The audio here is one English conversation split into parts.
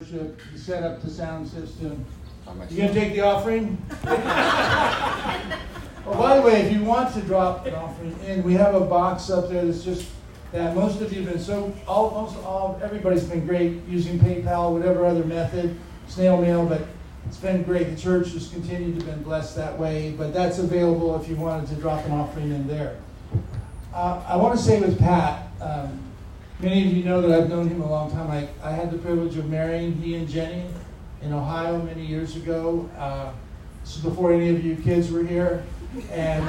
worship. You set up the sound system. You going to take the offering? Oh, by the way, if you want to drop an offering in, we have a box up there that's just that. Most of you have been everybody's been great using PayPal, whatever other method, snail mail, but it's been great. The church has continued to be blessed that way, but that's available if you wanted to drop an offering in there. I want to say with Pat, many of you know that I've known him a long time. I had the privilege of marrying he and Jenny in Ohio many years ago. This is before any of you kids were here. And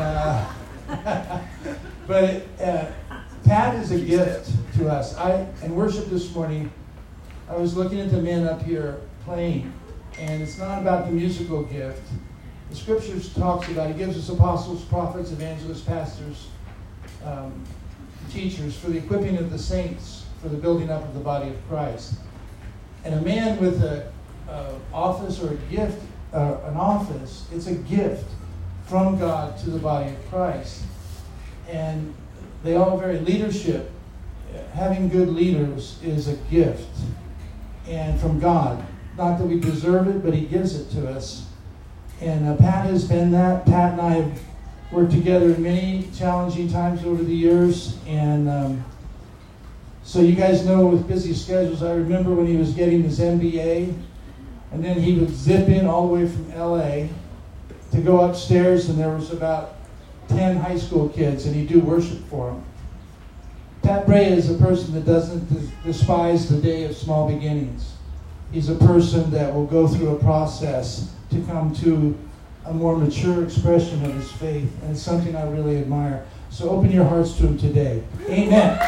but Pat is a gift to us. In worship this morning, I was looking at the men up here playing, and it's not about the musical gift. The scriptures talks about, it gives us apostles, prophets, evangelists, pastors, teachers for the equipping of the saints, for the building up of the body of Christ. And a man with an office or a gift, an office, it's a gift from God to the body of Christ. And they all vary. Leadership, having good leaders is a gift and from God. Not that we deserve it, but he gives it to us. And Pat has been that. Pat and I have worked together in many challenging times over the years. And so you guys know with busy schedules, I remember when he was getting his MBA, and then he would zip in all the way from LA to go upstairs, and there was about 10 high school kids, and he'd do worship for them. Pat Brea is a person that doesn't despise the day of small beginnings. He's a person that will go through a process to come to a more mature expression of his faith, and it's something I really admire. So open your hearts to him today. Amen.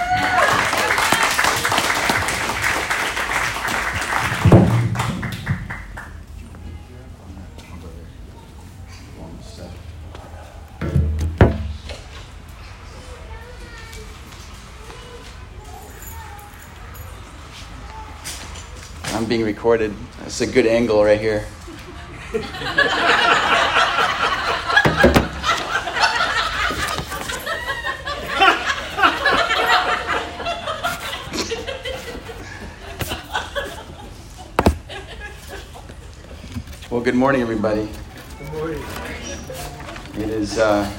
I'm being recorded. That's a good angle right here. Well, good morning, everybody. Good morning. It is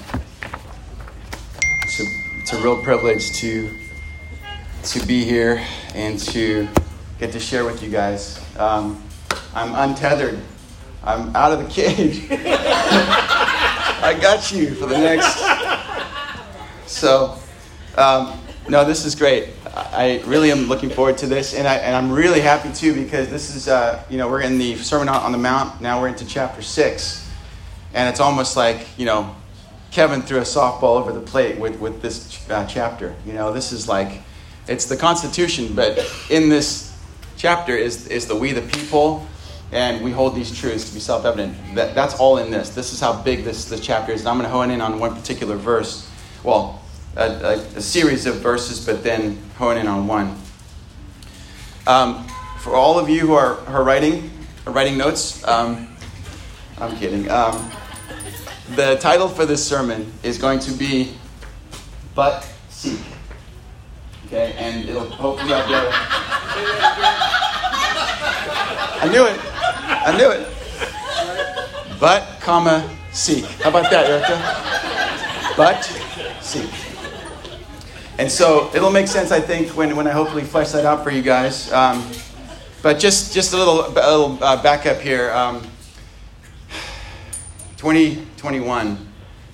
it's a real privilege to be here and to get to share with you guys. I'm untethered. I'm out of the cage. I got you for the next. So, no, this is great. I really am looking forward to this, and I'm really happy too, because this is we're in the Sermon on the Mount. Now we're into chapter 6, and it's almost like Kevin threw a softball over the plate with this chapter. This is like it's the Constitution, but in this chapter is the we the people, and we hold these truths to be self-evident. That's all in this. This is how big this chapter is. And I'm going to hone in on one particular verse. Well, a series of verses, but then hone in on one. For all of you who are writing notes, I'm kidding. The title for this sermon is going to be "But Seek." Okay, and it'll hopefully I'll be able to... I knew it. But, seek. How about that, Erica? But, seek. And so it'll make sense, I think, when I hopefully flesh that out for you guys. But just a little backup here. 2021,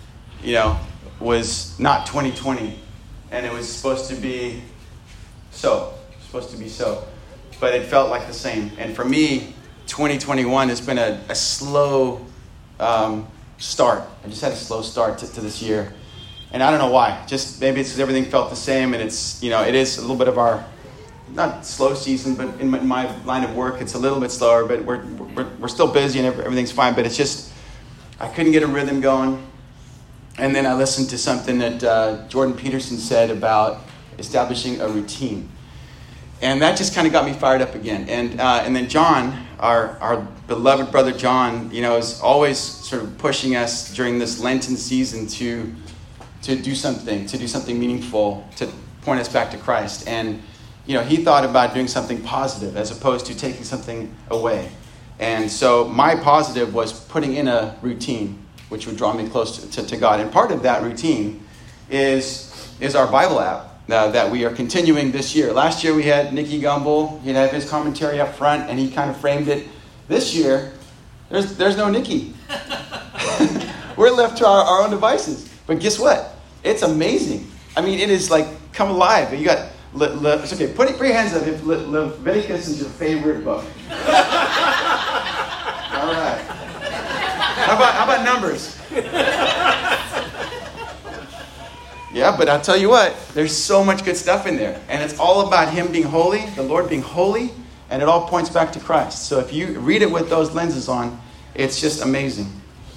was not 2020, and it was supposed to be so. But it felt like the same. And for me, 2021 has been a slow start. I just had a slow start to this year. And I don't know why. Just maybe it's because everything felt the same, and it's, it is a little bit of our, not slow season, but in my line of work, it's a little bit slower, but we're still busy and everything's fine. But it's just, I couldn't get a rhythm going. And then I listened to something that Jordan Peterson said about establishing a routine. And that just kind of got me fired up again. And then John, our beloved brother John, is always sort of pushing us during this Lenten season to do something meaningful, to point us back to Christ. And he thought about doing something positive as opposed to taking something away. And so my positive was putting in a routine, which would draw me close to God. And part of that routine is our Bible app that we are continuing this year. Last year we had Nicky Gumbel. He'd have his commentary up front, and he kind of framed it. This year, there's no Nicky. We're left to our own devices. But guess what? It's amazing. I mean, it is like come alive. You got it's okay. Put your hands up if Leviticus is your favorite book. All right. How about Numbers? Yeah, but I'll tell you what, there's so much good stuff in there. And it's all about Him being holy, the Lord being holy, and it all points back to Christ. So if you read it with those lenses on, it's just amazing.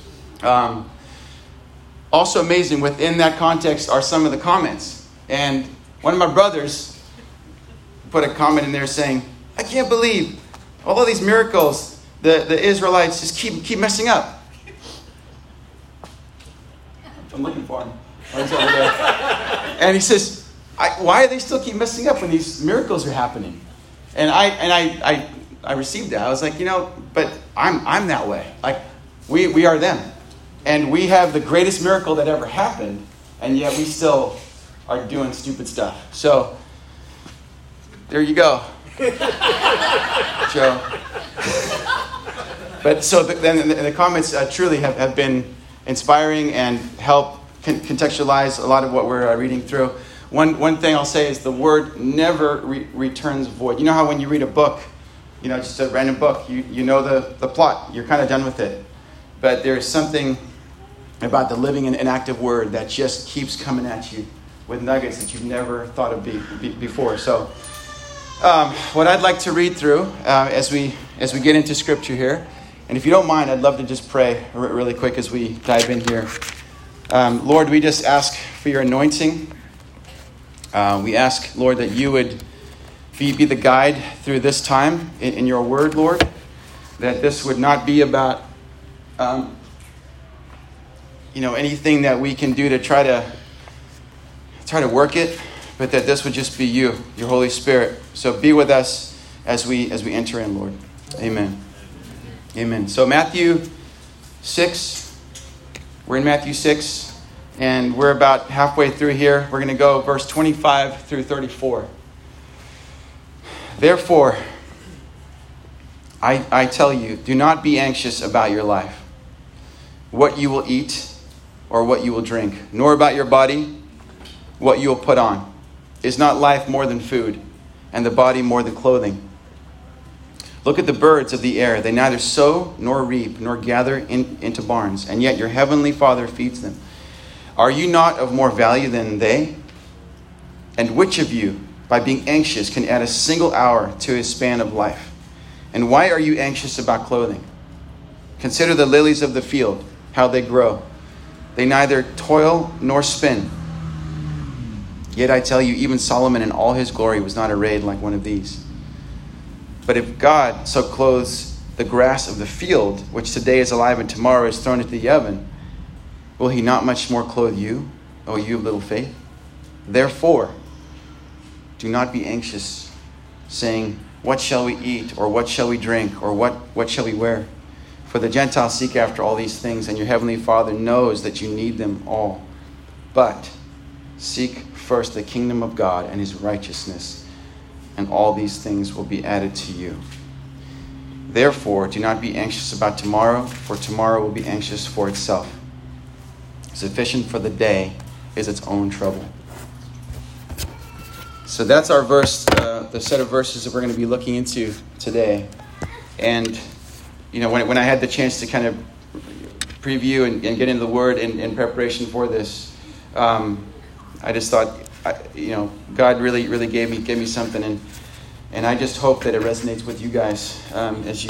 Also amazing within that context are some of the comments. And one of my brothers put a comment in there saying, I can't believe all of these miracles the Israelites just keep messing up. I'm looking for him. Oh, he's over there. And he says, why do they still keep messing up when these miracles are happening? And I received that. I was like, but I'm that way. Like we are them. And we have the greatest miracle that ever happened, and yet we still are doing stupid stuff. So there you go. Joe. But so then the comments truly have been inspiring and help contextualize a lot of what we're reading through. One thing I'll say is the word never returns void. You know how when you read a book, just a random book, you know the plot. You're kind of done with it. But there's something about the living and active word that just keeps coming at you with nuggets that you've never thought of before. So what I'd like to read through as we get into Scripture here, and if you don't mind, I'd love to just pray really quick as we dive in here. Lord, we just ask for your anointing. We ask, Lord, that you would be the guide through this time in your word, Lord. That this would not be about, anything that we can do to try to work it, but that this would just be you, your Holy Spirit. So be with us as we enter in, Lord. Amen. Amen. So Matthew 6, we're in Matthew 6, and we're about halfway through here. We're going to go verse 25 through 34. Therefore, I tell you, do not be anxious about your life, what you will eat or what you will drink, nor about your body, what you will put on. Is not life more than food, and the body more than clothing? Look at the birds of the air. They neither sow nor reap nor gather into barns, and yet your heavenly Father feeds them. Are you not of more value than they? And which of you, by being anxious, can add a single hour to his span of life? And why are you anxious about clothing? Consider the lilies of the field, how they grow. They neither toil nor spin. Yet I tell you, even Solomon in all his glory was not arrayed like one of these. But if God so clothes the grass of the field, which today is alive and tomorrow is thrown into the oven, will he not much more clothe you, O you of little faith? Therefore, do not be anxious, saying, what shall we eat, or what shall we drink, or what shall we wear? For the Gentiles seek after all these things, and your heavenly Father knows that you need them all. But seek first the kingdom of God and his righteousness, and all these things will be added to you. Therefore, do not be anxious about tomorrow, for tomorrow will be anxious for itself. Sufficient for the day is its own trouble. So that's our verse, the set of verses that we're going to be looking into today. And, when I had the chance to kind of preview and get into the Word in preparation for this, I just thought, God really gave me something, and I just hope that it resonates with you guys as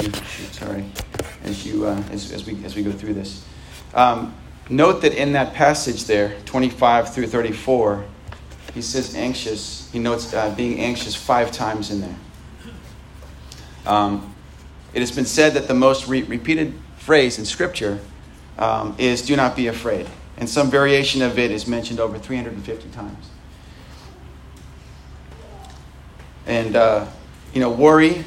we go through this. Note that in that passage there, 25 through 34, he says anxious. He notes being anxious 5 times in there. It has been said that the most repeated phrase in Scripture is "do not be afraid," and some variation of it is mentioned over 350 times. And, worry,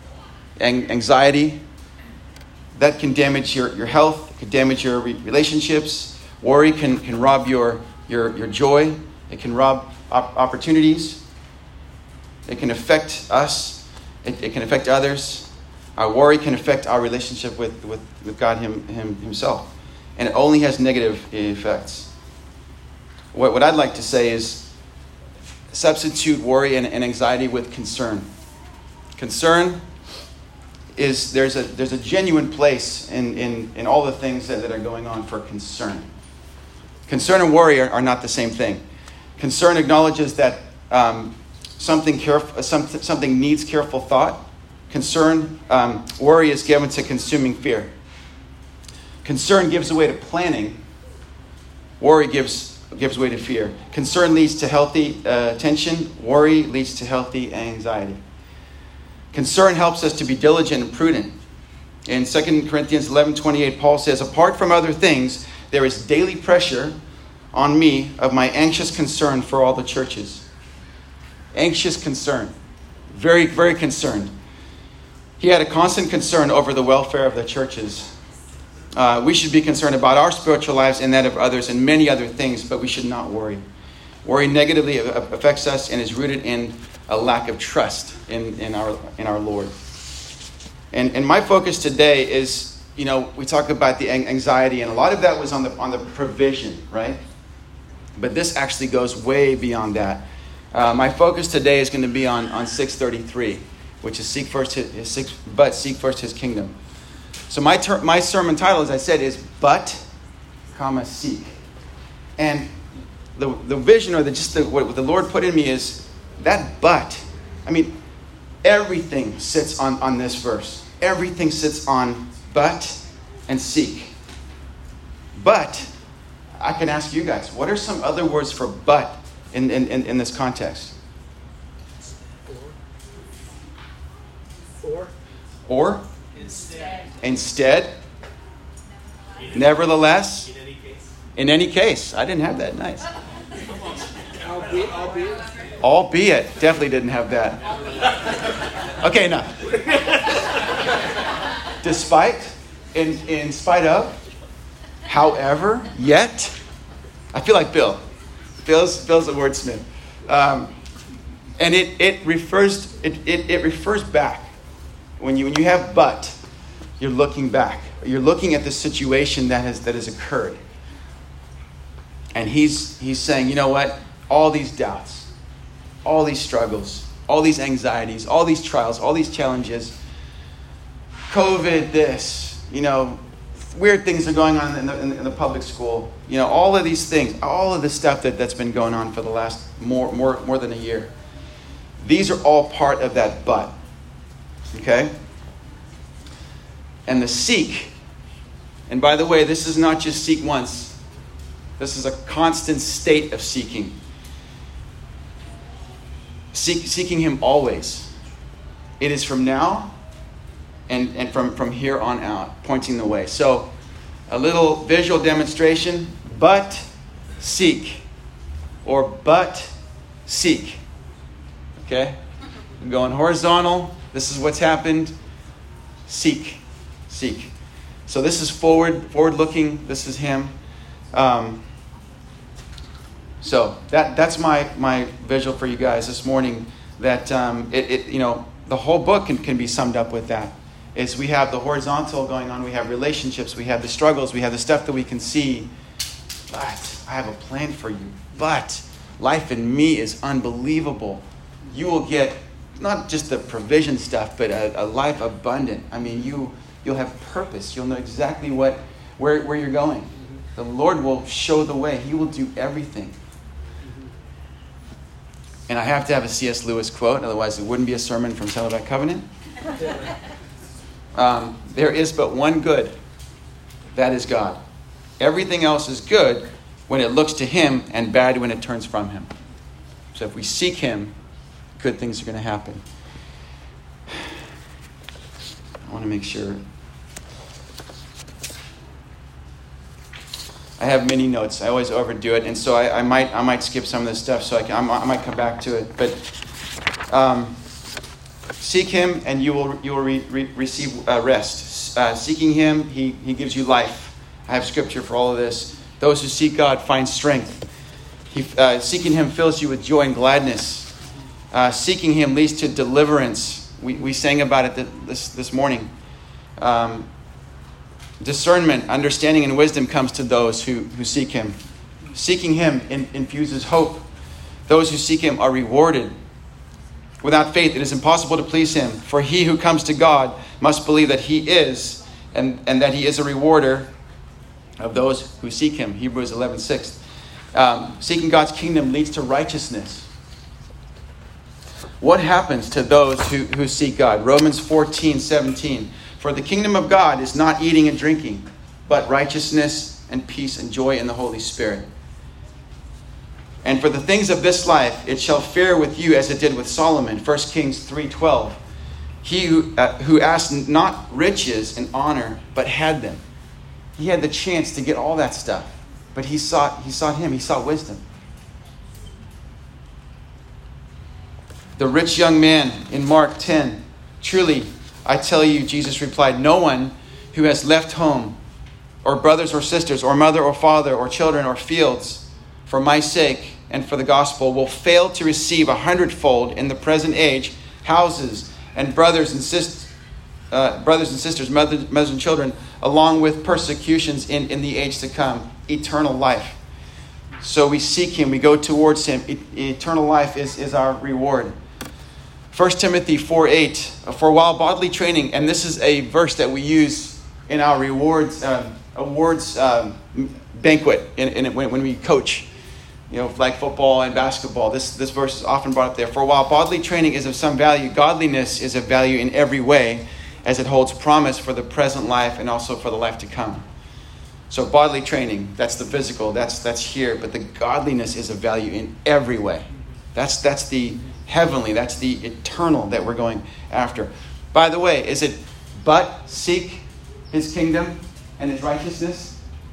anxiety, that can damage your health, it can damage your relationships. Worry can rob your joy. It can rob opportunities. It can affect us. It can affect others. Our worry can affect our relationship with God himself. And it only has negative effects. What I'd like to say is substitute worry and anxiety with concern. Concern is there's a genuine place in all the things that are going on for concern. Concern and worry are not the same thing. Concern acknowledges that something needs careful thought. Worry is given to consuming fear. Concern gives way to planning. Worry gives way to fear. Concern leads to healthy tension. Worry leads to healthy anxiety. Concern helps us to be diligent and prudent. In 2 Corinthians 11:28, Paul says, apart from other things, there is daily pressure on me of my anxious concern for all the churches. Anxious concern. Very, very concerned. He had a constant concern over the welfare of the churches. We should be concerned about our spiritual lives and that of others and many other things, but we should not worry. Worry negatively affects us and is rooted in a lack of trust in our Lord. And my focus today is, we talk about the anxiety, and a lot of that was on the provision, right? But this actually goes way beyond that. My focus today is going to be on 633, which is seek first his kingdom. So my sermon title, as I said, is but, seek. And the vision or what the Lord put in me is that but. I mean, everything sits on this verse. Everything sits on but and seek. But I can ask you guys, what are some other words for but in this context? Or? Instead. Nevertheless. In any case. I didn't have that. Nice. Albeit. Definitely didn't have that. Okay, enough. Despite. In spite of. However. Yet. I feel like Bill. Bill's a wordsmith. And it refers back. When you have but, you're looking back. You're looking at the situation that has occurred. And he's saying, you know what? All these doubts, all these struggles, all these anxieties, all these trials, all these challenges, COVID, this, weird things are going on in the public school. All of these things, all of the stuff that's been going on for the last more than a year. These are all part of that but. Okay? And the seek. And by the way, this is not just seek once. This is a constant state of seeking. Seeking him always. It is from now and from here on out, pointing the way. So, a little visual demonstration. But seek. Or but seek. Okay? I'm going horizontal. This is what's happened. Seek. So this is forward looking. This is him. So that's my visual for you guys this morning. That the whole book can be summed up with that. Is we have the horizontal going on. We have relationships. We have the struggles. We have the stuff that we can see. But I have a plan for you. But life in me is unbelievable. You will get not just the provision stuff, but a life abundant. I mean, you'll have purpose. You'll know exactly where you're going. The Lord will show the way. He will do everything. And I have to have a C.S. Lewis quote, otherwise it wouldn't be a sermon from Saddleback Covenant. There is but one good. That is God. Everything else is good when it looks to him and bad when it turns from him. So if we seek him, good things are going to happen. I want to make sure. I have many notes. I always overdo it, and so I might skip some of this stuff. So I might come back to it. But Seek him and you will receive rest. Seeking him, he gives you life. I have scripture for all of this. Those who seek God find strength. Seeking him fills you with joy and gladness. Seeking him leads to deliverance. We sang about it this morning. Discernment, understanding, and wisdom comes to those who seek him. Seeking him infuses hope. Those who seek him are rewarded. Without faith, it is impossible to please him. For he who comes to God must believe that he is, and that he is a rewarder of those who seek him. Hebrews 11:6. Seeking God's kingdom leads to righteousness. What happens to those who seek God? Romans 14:17. For the kingdom of God is not eating and drinking, but righteousness and peace and joy in the Holy Spirit. And for the things of this life, it shall fare with you as it did with Solomon. 1 Kings 3:12. He who asked not riches and honor, but had them. He had the chance to get all that stuff. But he sought him. He sought wisdom. The rich young man in Mark 10. Truly, I tell you, Jesus replied, no one who has left home, or brothers or sisters, or mother or father, or children or fields, for my sake and for the gospel, will fail to receive 100-fold in the present age, houses and brothers and sisters, mothers and children, along with persecutions in the age to come, eternal life. So we seek him, we go towards him. Eternal life is our reward. 1 Timothy 4:8, for while bodily training, and this is a verse that we use in our awards banquet when we coach, like football and basketball. This verse is often brought up there. For while bodily training is of some value, godliness is of value in every way, as it holds promise for the present life and also for the life to come. So bodily training, that's the physical, that's here, but the godliness is of value in every way. That's the heavenly, that's the eternal that we're going after. By the way, is it but seek his kingdom and his righteousness?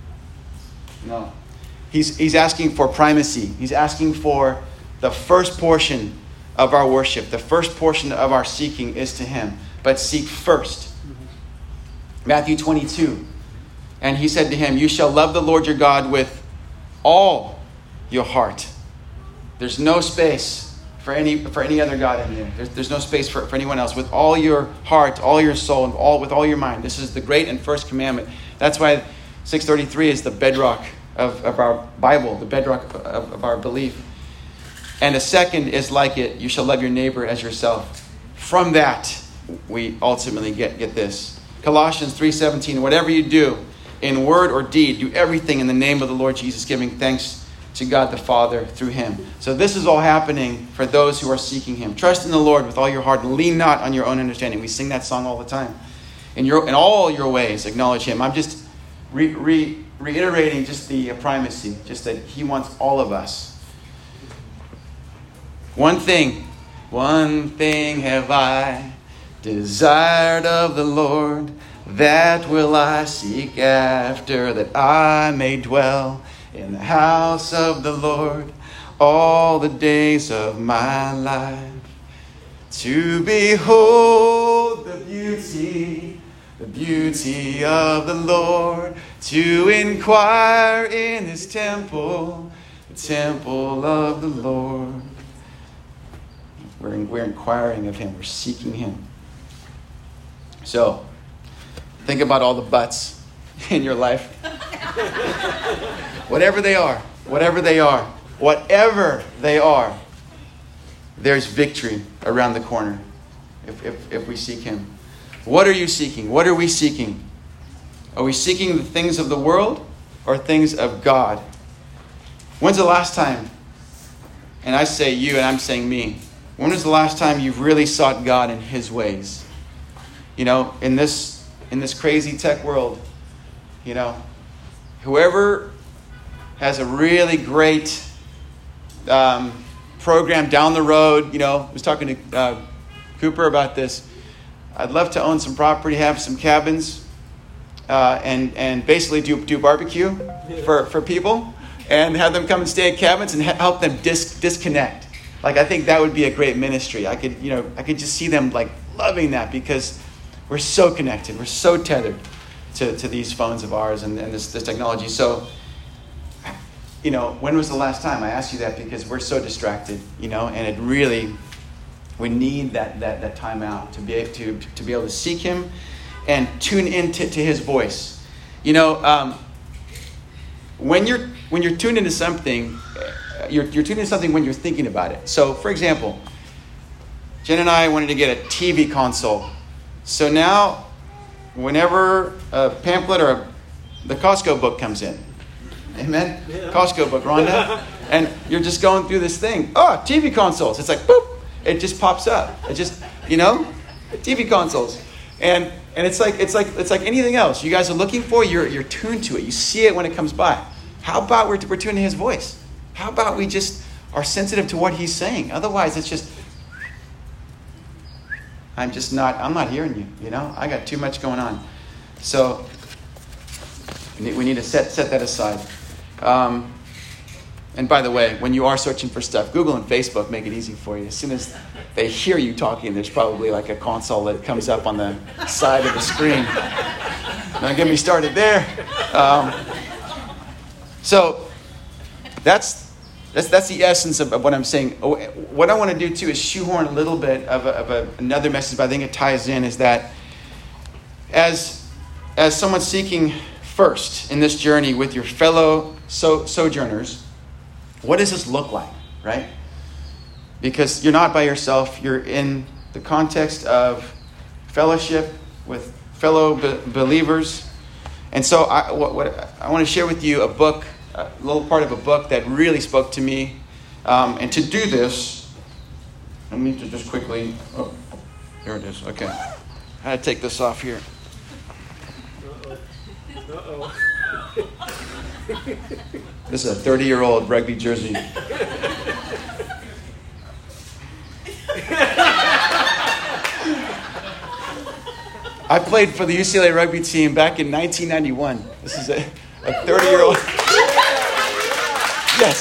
No. He's asking for primacy. He's asking for the first portion of our worship. The first portion of our seeking is to him. But seek first. Matthew 22. And he said to him, you shall love the Lord your God with all your heart. There's no space for any other God in there. There's no space for anyone else. With all your heart, all your soul, and with all your mind. This is the great and first commandment. That's why 633 is the bedrock of our Bible, the bedrock of our belief. And a second is like it. You shall love your neighbor as yourself. From that, we ultimately get this. Colossians 3:17, whatever you do, in word or deed, do everything in the name of the Lord Jesus, giving thanks to God the Father through him. So this is all happening for those who are seeking him. Trust in the Lord with all your heart and lean not on your own understanding. We sing that song all the time. In all your ways, acknowledge him. I'm just reiterating just the primacy, just that he wants all of us. One thing have I desired of the Lord, that will I seek after, that I may dwell in the house of the Lord all the days of my life, to behold the beauty of the Lord, to inquire in his temple, the temple of the Lord. We're inquiring of him. We're seeking him. So, think about all the buts in your life. Whatever they are, there's victory around the corner if we seek him. What are you seeking? What are we seeking? Are we seeking the things of the world or things of God? When's the last time, and I say you and I'm saying me, when was the last time you've really sought God in his ways? In this crazy tech world, whoever has a really great program down the road, I was talking to Cooper about this. I'd love to own some property, have some cabins, and basically do barbecue for people, and have them come and stay at cabins and help them disconnect. Like, I think that would be a great ministry. I could just see them like loving that, because we're so connected. We're so tethered to these phones of ours and this technology. So, when was the last time? I asked you that because we're so distracted, and it really, we need that time out to be able to seek him and tune into his voice. When you're tuned into something, you're tuned into something when you're thinking about it. So, for example, Jen and I wanted to get a TV console. So now, whenever a pamphlet or the Costco book comes in, amen? Yeah. Costco book, Rhonda. And you're just going through this thing. Oh, TV consoles. It's like, boop. It just pops up. It just, TV consoles. And it's like anything else you guys are looking for, you're tuned to it. You see it when it comes by. How about we're tuned to his voice? How about we just are sensitive to what he's saying? Otherwise, it's just, I'm not hearing you, I got too much going on. So we need to set that aside. And by the way, when you are searching for stuff, Google and Facebook make it easy for you. As soon as they hear you talking, there's probably like a console that comes up on the side of the screen. Don't get me started there. So that's the essence of what I'm saying. What I want to do too is shoehorn a little bit of another message, but I think it ties in, is that as someone seeking first in this journey with your fellow sojourners, what does this look like, right? Because you're not by yourself. You're in the context of fellowship with fellow believers. And so I want to share with you a book, a little part of a book that really spoke to me. And to do this, I need to just quickly... Oh, there it is. Okay. I had to take this off here. Uh-oh. This is a 30-year-old rugby jersey. I played for the UCLA rugby team back in 1991. This is a 30-year-old. Yes.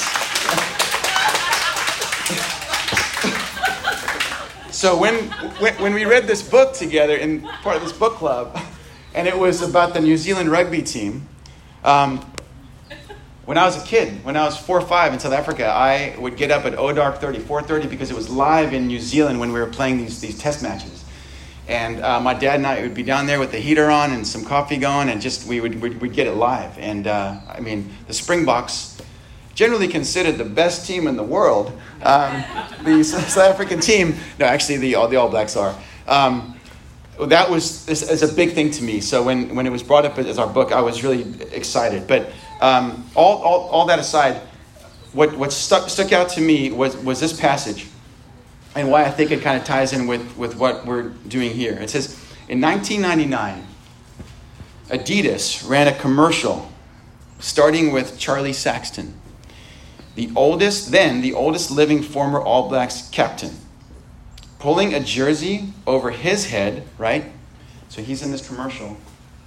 So when we read this book together in part of this book club, and it was about the New Zealand rugby team, when I was a kid, when I was 4 or 5 in South Africa, I would get up at 4:30, because it was live in New Zealand when we were playing these test matches. And my dad and I would be down there with the heater on and some coffee going, and just we'd get it live. And the Springboks, generally considered the best team in the world, the South African team. No, actually, the All Blacks are. That was a big thing to me. So when it was brought up as our book, I was really excited. But all that aside, what stuck out to me was this passage, and why I think it kind of ties in with what we're doing here. It says, in 1999, Adidas ran a commercial starting with Charlie Saxton, the oldest living former All Blacks captain, pulling a jersey over his head, right? So he's in this commercial,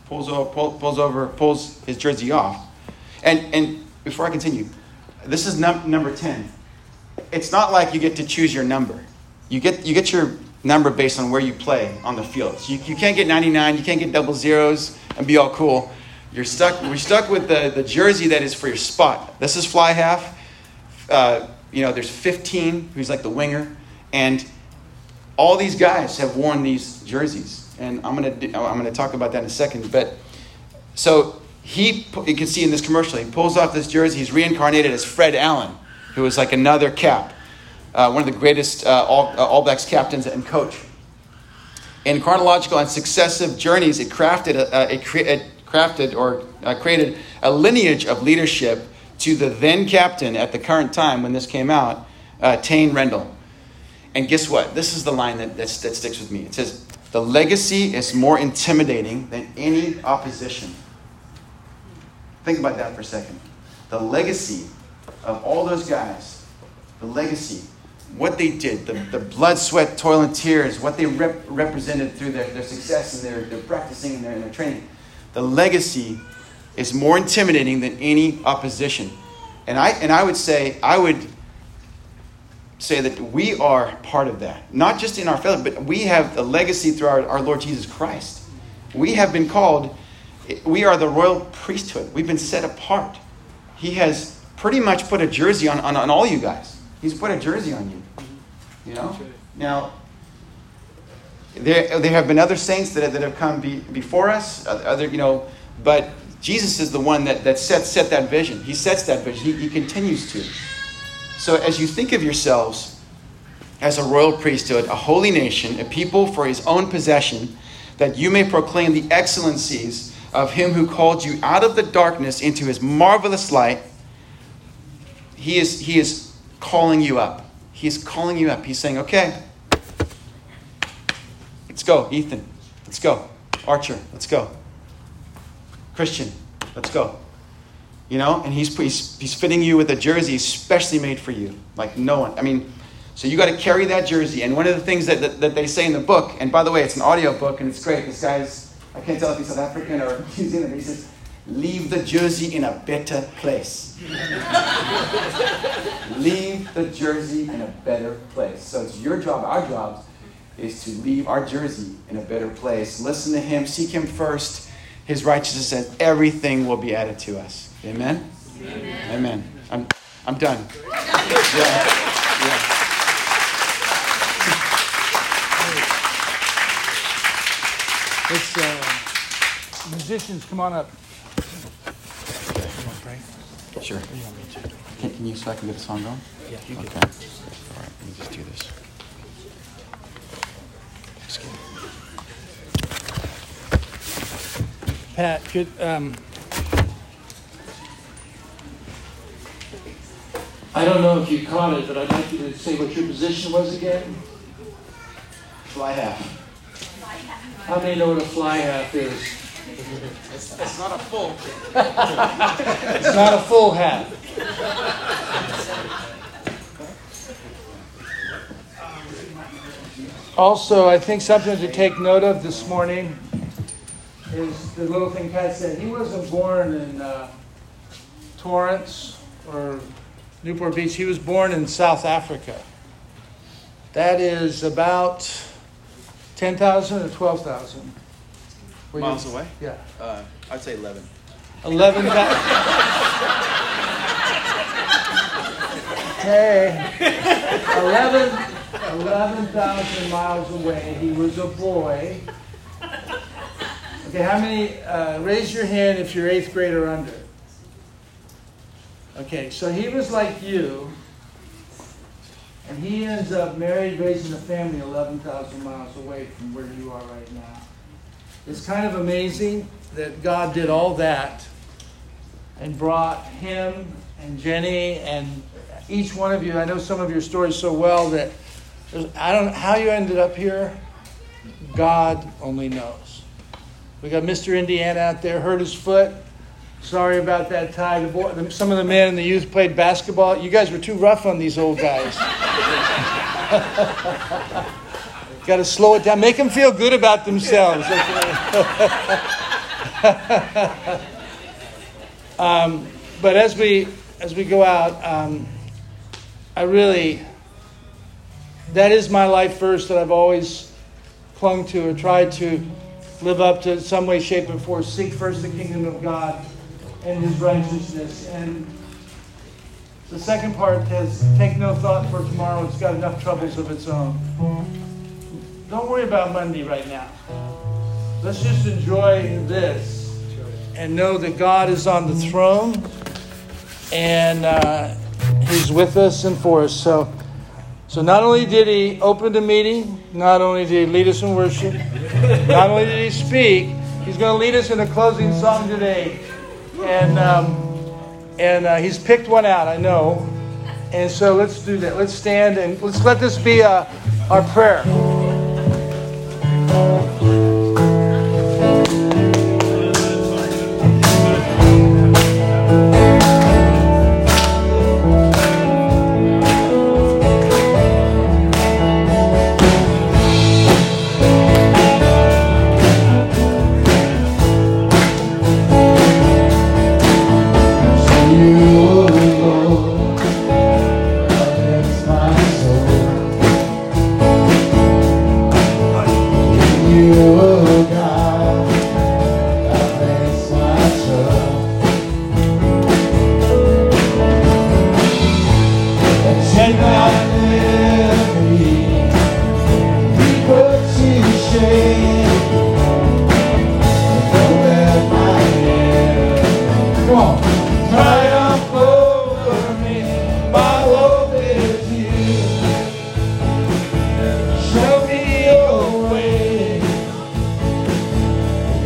pulls his jersey off. And before I continue, this is number 10. It's not like you get to choose your number. You get your number based on where you play on the field. So you can't get 99, you can't get double zeros and be all cool. We're stuck with the jersey that is for your spot. This is fly half. There's 15, who's like the winger, and all these guys have worn these jerseys, and I'm gonna talk about that in a second. But so you can see in this commercial, he pulls off this jersey. He's reincarnated as Fred Allen, who is like another cap, one of the greatest All Blacks captains and coach. In chronological and successive journeys, it created a lineage of leadership to the then captain at the current time when this came out, Taine Rendell. And guess what? This is the line that sticks with me. It says, the legacy is more intimidating than any opposition. Think about that for a second. The legacy of all those guys, what they did, the blood, sweat, toil, and tears, what they represented through their success and their practicing and their training. The legacy is more intimidating than any opposition. And I would say, say that we are part of that. Not just in our fellowship, but we have a legacy through our Lord Jesus Christ. We have been called, we are the royal priesthood. We've been set apart. He has pretty much put a jersey on all you guys. He's put a jersey on you. You know? Now, there have been other saints that have come before us, but Jesus is the one that set that vision. He sets that vision. He continues to. So as you think of yourselves as a royal priesthood, a holy nation, a people for his own possession, that you may proclaim the excellencies of him who called you out of the darkness into his marvelous light, he is calling you up. He is calling you up. He's saying, okay, let's go, Ethan. Let's go. Archer, let's go. Christian, let's go. You know, and he's fitting you with a jersey especially made for you, like no one. I mean, so you got to carry that jersey. And one of the things that they say in the book, and by the way, it's an audio book and it's great. This guy's, I can't tell if he's South African or New Zealand. He says, leave the jersey in a better place. Leave the jersey in a better place. So it's your job, our job, is to leave our jersey in a better place. Listen to him, seek him first. His righteousness, and everything will be added to us. Amen? Amen. I'm done. Yeah. Musicians, come on up. Sure. Can you, so I can get the song going? Yeah, you can. Okay. All right, let me just do this. Just kidding. Pat, could I don't know if you caught it, but I'd like you to say what your position was again. Fly half. How many know what a fly half is? It's not a full. It's not a full half. Also, I think something to take note of this morning is the little thing Pat said. He wasn't born in Torrance or Newport Beach. He was born in South Africa. That is about 10,000 or 12,000 Miles away? Yeah. I'd say 11. 11,000. Hey, 11,000 miles away. He was a boy. Okay, how many? Raise your hand if you're 8th grade or under. Okay, so he was like you, and he ends up married, raising a family 11,000 miles away from where you are right now. It's kind of amazing that God did all that and brought him and Jenny and each one of you. I know some of your stories so well that I don't know how you ended up here. God only knows. We got Mr. Indiana out there, hurt his foot. Sorry about that, Ty. Some of the men and the youth played basketball. You guys were too rough on these old guys. Got to slow it down. Make them feel good about themselves. But as we go out, that is my life verse that I've always clung to or tried to live up to in some way, shape, or form. Seek first the kingdom of God and his righteousness. And the second part has take no thought for tomorrow. It's got enough troubles of its own. Don't worry about Monday right now. Let's just enjoy this and know that God is on the throne and he's with us and for us. So not only did he open the meeting, not only did he lead us in worship, not only did he speak, he's going to lead us in a closing song today. And he's picked one out, I know. And so let's do that. Let's stand and let's let this be our prayer. My soul.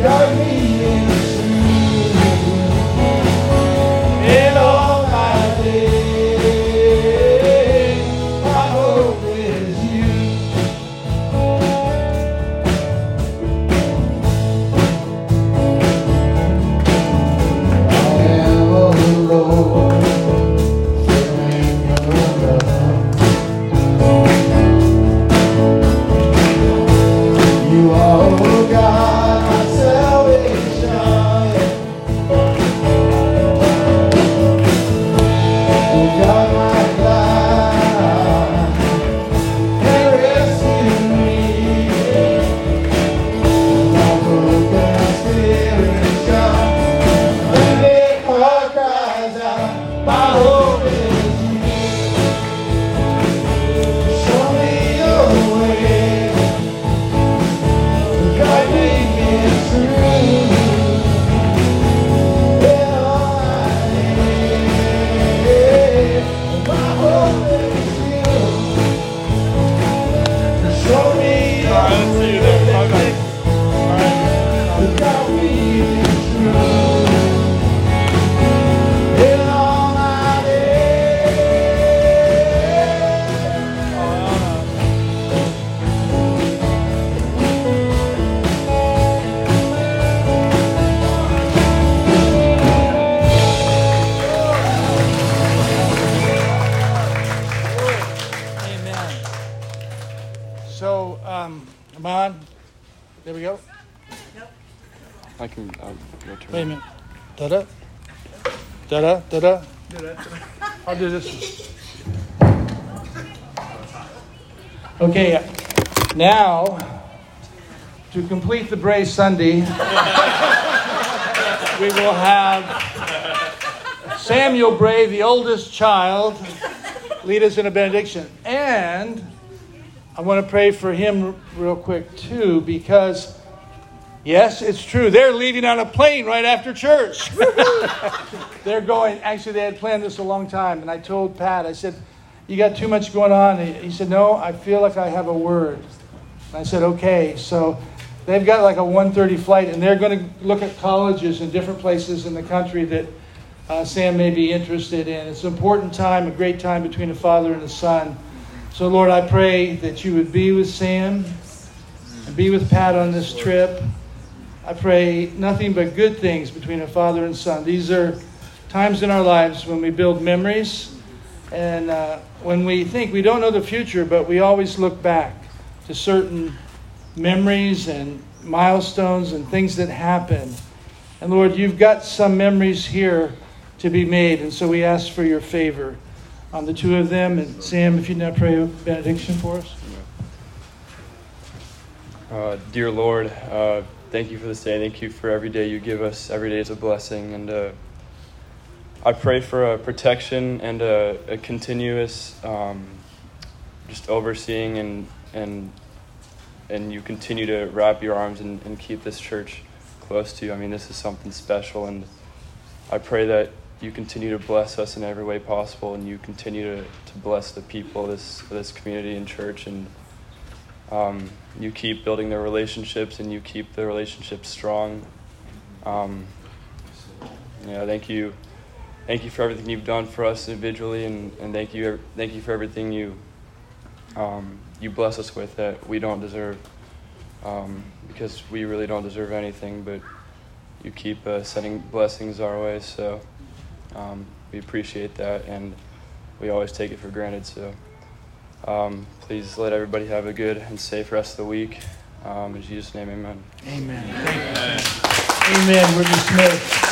guide me in truth. In all my days, my hope is you. I am alone. You are, oh God, my salvation. Oh God, my God, and rescue me. My broken spirit shine, when my heart cries out, my hope is you. Show me your way. Guide me in truth. In all my days, my hope is you. Show me your way. Guide me in truth. In all my Amen. So, come on. There we go. I can your turn. Wait a minute. Da-da. Da-da. Da-da. I'll do this one. Okay. Now, to complete the Bray Sunday, we will have Samuel Bray, the oldest child, lead us in a benediction. And I want to pray for him real quick, too, because, yes, it's true. They're leaving on a plane right after church. They're going. Actually, they had planned this a long time. And I told Pat, I said, you got too much going on. He said, no, I feel like I have a word. And I said, okay. So they've got like a 1:30 flight, and they're going to look at colleges in different places in the country that Sam may be interested in. It's an important time, a great time between a father and a son. So, Lord, I pray that you would be with Sam and be with Pat on this trip. I pray nothing but good things between a father and son. These are times in our lives when we build memories and when we think we don't know the future, but we always look back to certain memories and milestones and things that happened. And Lord, you've got some memories here to be made, and so we ask for your favor on the two of them. And Sam, if you'd now pray a benediction for us. Dear Lord, thank you for this day. Thank you for every day you give us. Every day is a blessing. And I pray for a protection and a continuous just overseeing and you continue to wrap your arms and keep this church close to you. I mean, this is something special, and I pray that you continue to bless us in every way possible, and you continue to bless the people of this community and church, and you keep building their relationships, and you keep the relationships strong. Thank you for everything you've done for us individually, and thank you for everything you bless us with that we don't deserve, because we really don't deserve anything, but you keep sending blessings our way. So we appreciate that, and we always take it for granted. So please let everybody have a good and safe rest of the week. In Jesus' name, amen. Amen. Amen. We're dismissed.